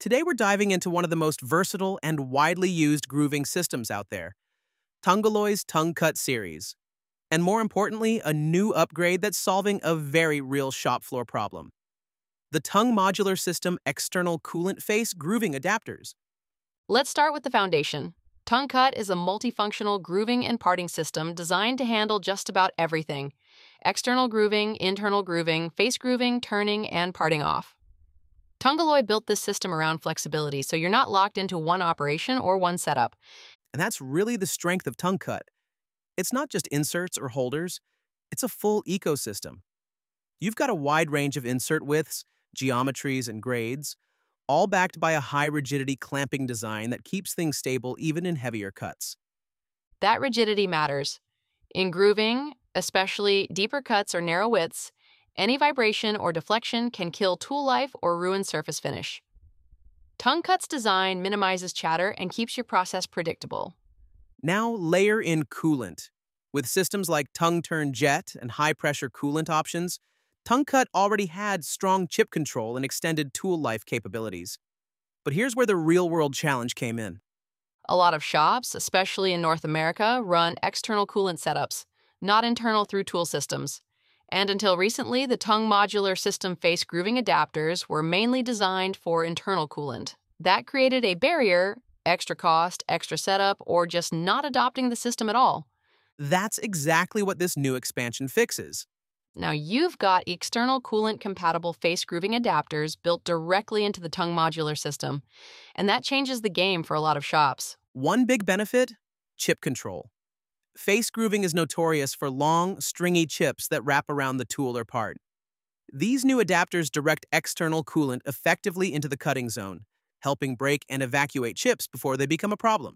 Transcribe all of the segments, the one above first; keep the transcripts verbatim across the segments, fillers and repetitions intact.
Today we're diving into one of the most versatile and widely used grooving systems out there, Tungaloy's Tongue Cut series. And more importantly, a new upgrade that's solving a very real shop floor problem. The Tongue Modular System External Coolant Face Grooving Adapters. Let's start with the foundation. Tongue Cut is a multifunctional grooving and parting system designed to handle just about everything: external grooving, internal grooving, face grooving, turning, and parting off. Tungaloy built this system around flexibility, so you're not locked into one operation or one setup. And that's really the strength of Tongue Cut. It's not just inserts or holders, it's a full ecosystem. You've got a wide range of insert widths, geometries, and grades, all backed by a high-rigidity clamping design that keeps things stable even in heavier cuts. That rigidity matters. In grooving, especially deeper cuts or narrow widths, any vibration or deflection can kill tool life or ruin surface finish. Tongue Cut's design minimizes chatter and keeps your process predictable. Now layer in coolant. With systems like Tongue Turn Jet and high-pressure coolant options, Tongue Cut already had strong chip control and extended tool life capabilities. But here's where the real-world challenge came in. A lot of shops, especially in North America, run external coolant setups, not internal through tool systems. And until recently, the Tongue Modular System face grooving adapters were mainly designed for internal coolant. That created a barrier: extra cost, extra setup, or just not adopting the system at all. That's exactly what this new expansion fixes. Now you've got external coolant-compatible face grooving adapters built directly into the Tongue Modular System, and that changes the game for a lot of shops. One big benefit: chip control. Face grooving is notorious for long, stringy chips that wrap around the tool or part. These new adapters direct external coolant effectively into the cutting zone, helping break and evacuate chips before they become a problem.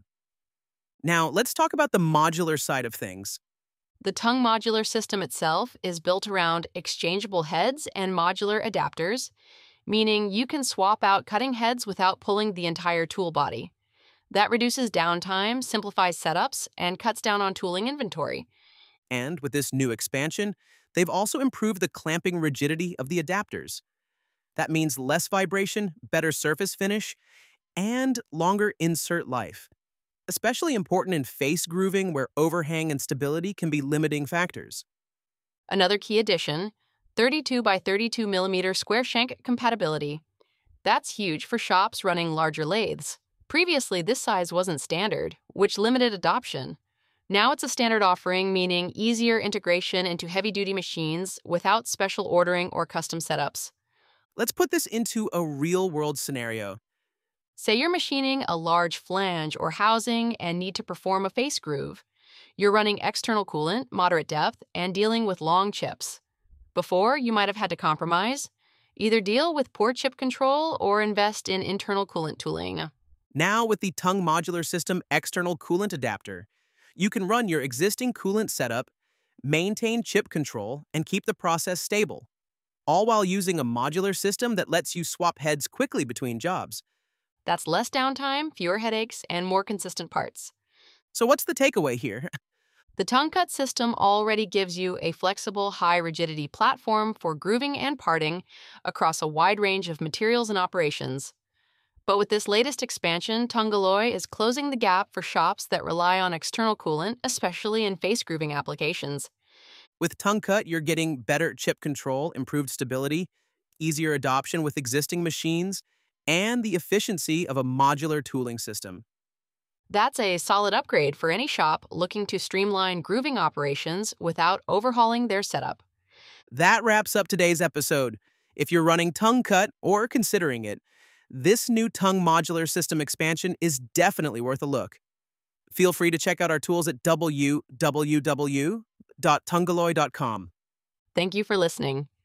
Now, let's talk about the modular side of things. The Tongue Modular System itself is built around exchangeable heads and modular adapters, meaning you can swap out cutting heads without pulling the entire tool body. That reduces downtime, simplifies setups, and cuts down on tooling inventory. And with this new expansion, they've also improved the clamping rigidity of the adapters. That means less vibration, better surface finish, and longer insert life. Especially important in face grooving where overhang and stability can be limiting factors. Another key addition: thirty-two by thirty-two millimeter square shank compatibility. That's huge for shops running larger lathes. Previously, this size wasn't standard, which limited adoption. Now it's a standard offering, meaning easier integration into heavy-duty machines without special ordering or custom setups. Let's put this into a real-world scenario. Say you're machining a large flange or housing and need to perform a face groove. You're running external coolant, moderate depth, and dealing with long chips. Before, you might have had to compromise. Either deal with poor chip control or invest in internal coolant tooling. Now with the Tongue Modular System External Coolant Adapter, you can run your existing coolant setup, maintain chip control, and keep the process stable, all while using a modular system that lets you swap heads quickly between jobs. That's less downtime, fewer headaches, and more consistent parts. So what's the takeaway here? The Tongue Cut system already gives you a flexible, high-rigidity platform for grooving and parting across a wide range of materials and operations. But with this latest expansion, Tungaloy is closing the gap for shops that rely on external coolant, especially in face grooving applications. With Tongue Cut, you're getting better chip control, improved stability, easier adoption with existing machines, and the efficiency of a modular tooling system. That's a solid upgrade for any shop looking to streamline grooving operations without overhauling their setup. That wraps up today's episode. If you're running Tongue Cut or considering it, this new Tongue Modular System expansion is definitely worth a look. Feel free to check out our tools at w w w dot tungaloy dot com. Thank you for listening.